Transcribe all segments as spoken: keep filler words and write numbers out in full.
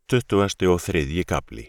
Tuttugasti og þriðji kafli.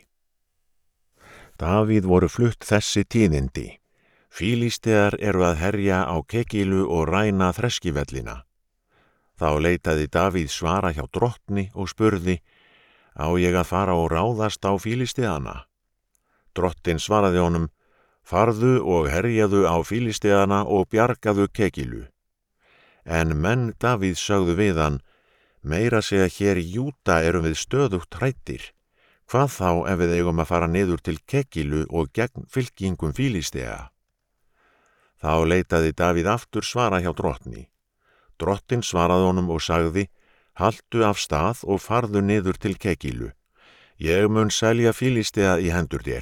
Davíð voru flutt þessi tíðindi. Fílistear eru að herja á Kegilu og ræna þreskivellina. Þá leitaði Davíð svara hjá drottni og spurði: Á ég að fara og ráðast á fílisteana? Drottin svaraði honum: Farðu og herjaðu á fílisteana og bjargaðu Kegilu. En menn Davíð sögðu við hann: Meira segja hér í Júda erum við stöðugt hræddir. Hvað þá ef við eigum að fara niður til Kegilu og gegn fylkingum fílistea? Þá leitaði Davíð aftur svara hjá drottni. Drottin svaraði honum og sagði: Haltu af stað og farðu niður til Kegilu. Ég mun selja fílistea í hendur þér.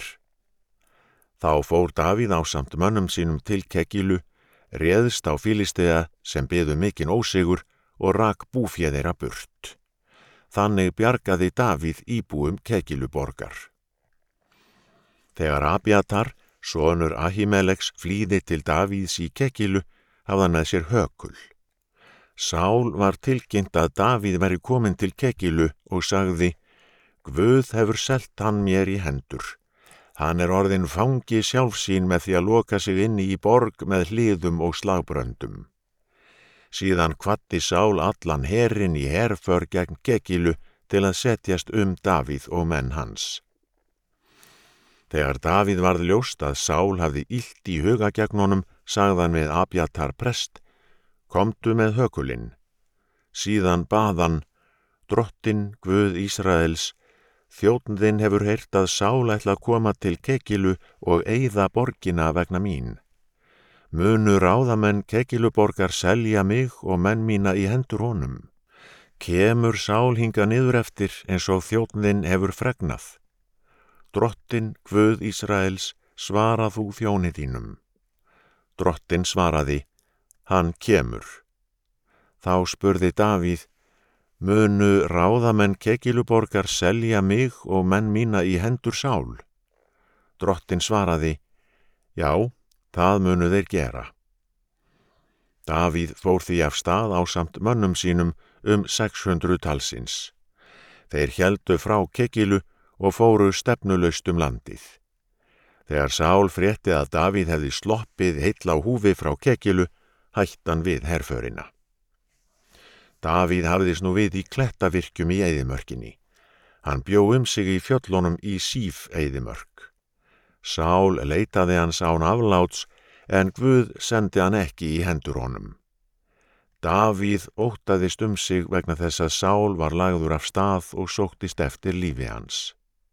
Þá fór Davíð ásamt mönnum sínum til Kegilu, réðst á fílistea sem biðu mikinn ósigur og rak búfé þeirra burt. Þannig bjargaði Davíð íbúum Kegiluborgar. Þegar Abjatar, sonur Ahimeleks, flýði til Davíðs í Kegilu, hafði hann með sér hökul. Sál var tilkynnt að Davíð væri kominn til Kegilu og sagði: Guð hefur selt hann mér í hendur. Hann er orðinn fangi sjálfsín með því að loka sig inni í borg með hliðum og slagbröndum. Síðan kvaddi Sál allan herinn í herför gegn Kegilu til að setjast um Davíð og menn hans. Þegar Davíð varð ljóst að Sál hafði illt í huga gegn honum, sagði hann við Abjatar prest: Komdu með hökulinn. Síðan bað hann: Drottin, Guð Ísraels, þjónn þinn hefur heyrt að Sál ætla að koma til Kegilu og eyða borgina vegna mín. Munu ráðamenn Kegiluborgar selja mig og menn mína í hendur honum. Kemur Sál hingað niður eftir eins og þjónn þinn hefur fregnað. Drottin, Guð Ísraels, svara þú þjóni þínum. Drottin svaraði: Hann kemur. Þá spurði Davíð: Munu ráðamenn Kegiluborgar selja mig og menn mína í hendur Sál? Drottin svaraði: Já, það munu þeir gera. Davíð fór því af stað ásamt mönnum sínum um sex hundruð talsins. Þeir héldu frá Kegilu og fóru stefnulaust um landið. Þegar Sál frétti að Davíð hefði sloppið heill á húfi frá Kegilu, hætti hann við herförina. Davíð hafðist nú við í klettavirkjum í eyðimörkinni. Hann bjó um sig í fjöllunum í Síf eyðimörk. Sál leitaði hans án afláts, en Guð sendi hann ekki í hendur honum. Davíð óttaðist um sig vegna þess að Sál var lagður af stað og sóttist eftir lífi hans.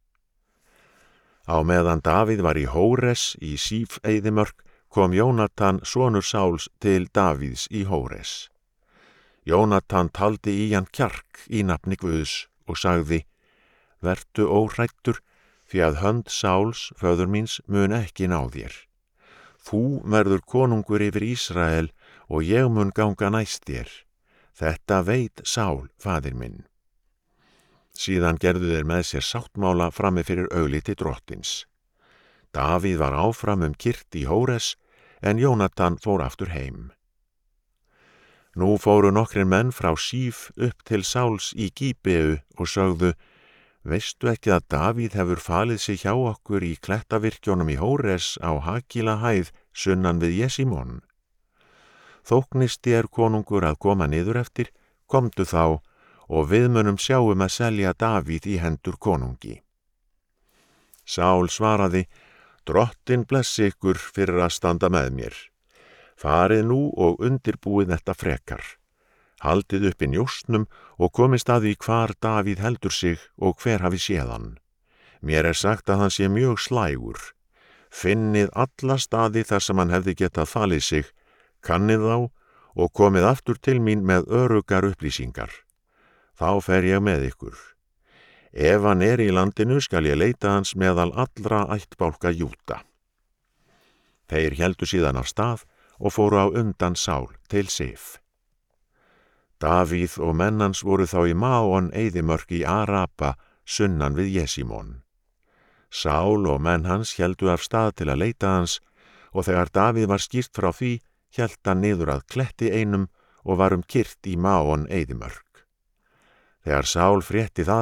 Á meðan Davíð var í Hóres í Síf eyðimörk, kom Jónatan, sonur Sáls, til Davíðs í Hóres. Jónatan taldi í hann kjark í nafni Guðs og sagði: Vertu óhræddur, því að hönd Sáls, föður míns, mun ekki ná þér. Þú verður konungur yfir Ísrael og ég mun ganga næst þér. Þetta veit Sál, faðir minn. Síðan gerðu þeir með sér sáttmála frammi fyrir augliti drottins. Davíð var áfram um kyrt í Hóres, en Jónatan fór aftur heim. Nú fóru nokkrir menn frá Síf upp til Sáls í Gíbeu og sögðu: Veistu ekki að Davíð hefur falið sig hjá okkur í klettavirkjónum í Hóres á Hakila hæð sunnan við Jesimon? Þóknist þér konungur að koma niður eftir, komdu þá, og við munum sjáum að selja Davíð í hendur konungi. Sál svaraði: Drottin blessi ykkur fyrir að standa með mér. Farið nú og undirbúið þetta frekar. Haldið upp í njóstnum og komist að því hvar Davíð heldur sig og hver hafi séð hann. Mér er sagt að hann sé mjög slægur. Finnið alla staði þar sem hann hefði getað falið sig, kannið þá og komið aftur til mín með öruggar upplýsingar. Þá fer ég með ykkur. Ef hann er í landinu skal ég leita hans meðal allra ættbálka Júda. Þeir héldu síðan af stað og fóru á undan Sál til Sif. Davíð og menn hans voru þá í Maon eyðimörk í Araba sunnan við Jesimon. Sál og menn hans héldu af stað til að leita hans, og þegar Davíð var skýrt frá því, hélt hann niður að kletti einum og var um kyrt í Maon eyðimörk. Þegar Sál frétti það,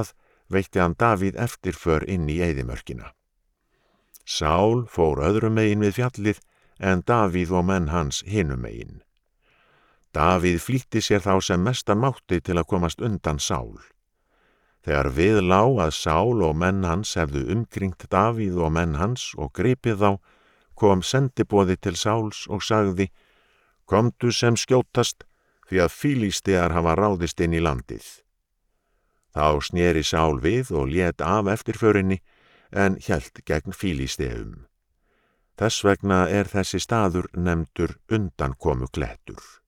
veitti hann Davíð eftirför inn í eyðimörkina. Sál fór öðrum megin við fjallið en Davíð og menn hans hinum megin. Davíð flýtti sér þá sem mestan mátti til að komast undan Sál. Þegar við lá að Sál og menn hans hefðu umkringt Davíð og menn hans og gripið þá, kom sendiboði til Sáls og sagði: Komdu sem skjótast, því að Fílistíar hafa ráðist inn í landið. Þá sneri Sál við og lét af eftirförinni, en hélt gegn Fílistíum. Þess vegna er þessi staður nefndur undankomuklettur.